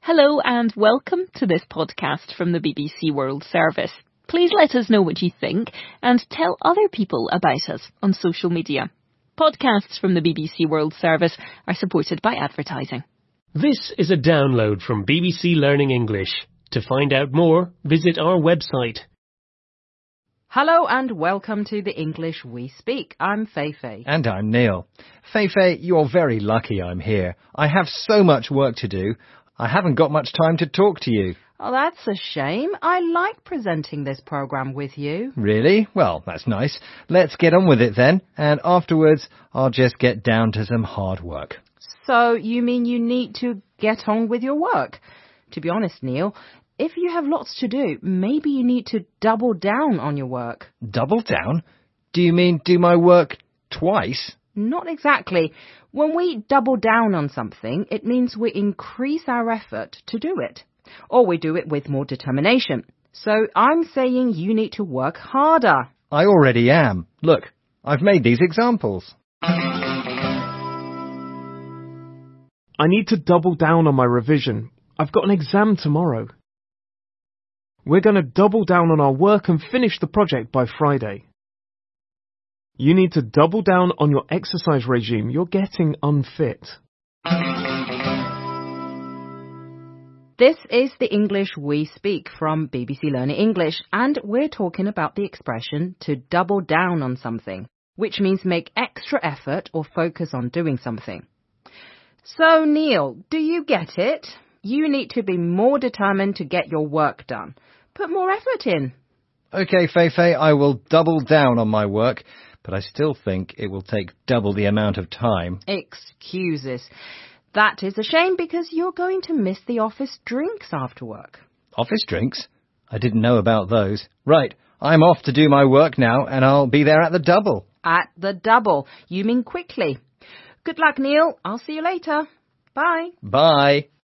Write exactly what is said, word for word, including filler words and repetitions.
Hello and welcome to this podcast from the B B C World Service. Please let us know what you think and tell other people about us on social media. Podcasts from the B B C World Service are supported by advertising. This is a download from B B C Learning English. To find out more, visit our website. Hello and welcome to the English We Speak. I'm Feifei. And I'm Neil. Feifei, you're very lucky I'm here. I have so much work to do. I haven't got much time to talk to you. Oh, that's a shame. I like presenting this programme with you. Really? Well, that's nice. Let's get on with it then, and afterwards I'll just get down to some hard work. So, you mean you need to get on with your work? To be honest, Neil, if you have lots to do, maybe you need to double down on your work. Double down? Do you mean do my work twice? Not exactly. When we double down on something, it means we increase our effort to do it. Or we do it with more determination. So I'm saying you need to work harder. I already am. Look, I've made these examples. I need to double down on my revision. I've got an exam tomorrow. We're going to double down on our work and finish the project by Friday. You need to double down on your exercise regime. You're getting unfit. This is the English We Speak from B B C Learning English, and we're talking about the expression to double down on something, which means make extra effort or focus on doing something. So, Neil, do you get it? You need to be more determined to get your work done. Put more effort in. OK, Feifei, I will double down on my work, but I still think it will take double the amount of time. Excuses. That is a shame because you're going to miss the office drinks after work. Office drinks? I didn't know about those. Right, I'm off to do my work now and I'll be there at the double. At the double. You mean quickly. Good luck, Neil. I'll see you later. Bye. Bye.